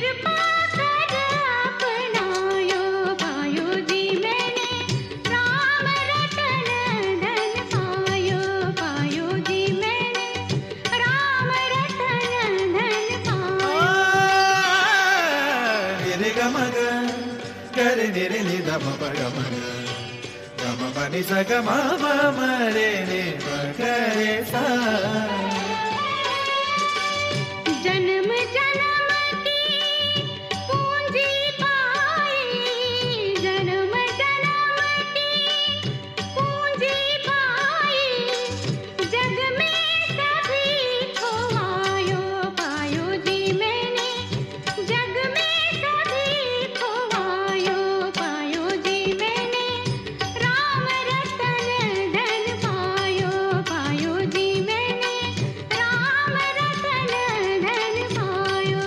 कृपा कर अपनायो पायो जी मैंने राम रतन धन पायो पायो जी मैंने राम रतन धन पायो। रे ग म ग ग रे नि रे नि ध म प ग म ग ग म प नि सा ग म प म रे नि प ग रे सा। जन्म जन्म की पूंजी पाई जन्म जन्म की पूंजी पाई जग में सभी खोवायो पायो जी मैंने जग में सभी खोवायो पायो जी मैंने राम रतन धन पायो पायो जी मैंने राम रतन धन पायो।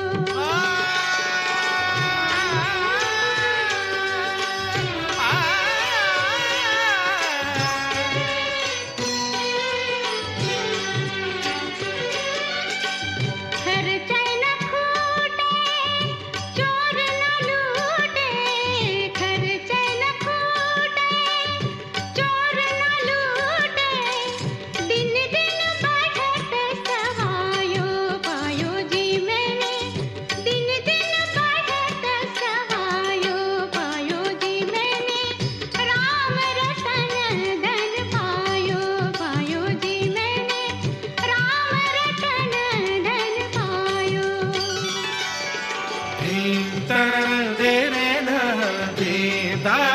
खर्च न खूटे चोर न लूटे खर्च न खूटे चोर न लूटे दिन दिन बढ़त सहायो पायो जी मैंने दिन दिन बढ़त सहायो पायो जी मैंने राम रतन धन पायो पायो जी मैंने राम रतन धन पायो। धी ता रे रे न धी ता